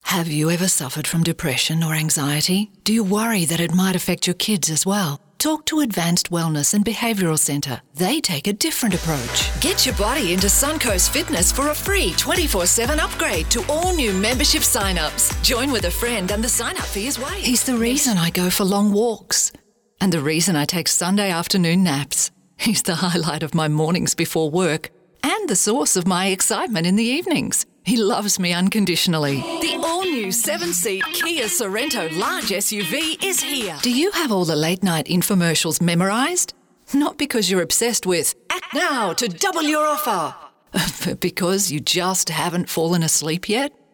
Have you ever suffered from depression or anxiety? Do you worry that it might affect your kids as well? Talk to Advanced Wellness and Behavioural Centre. They take a different approach. Get your body into Suncoast Fitness for a free 24/7 upgrade to all new membership sign-ups. Join with a friend and the sign-up fee is waived. He's the reason I go for long walks and the reason I take Sunday afternoon naps. He's the highlight of my mornings before work and the source of my excitement in the evenings. He loves me unconditionally. The all-new 7-seat Kia Sorrento large SUV is here. Do you have all the late-night infomercials memorised? Not because you're obsessed with "Act now to double your offer," but because you just haven't fallen asleep yet?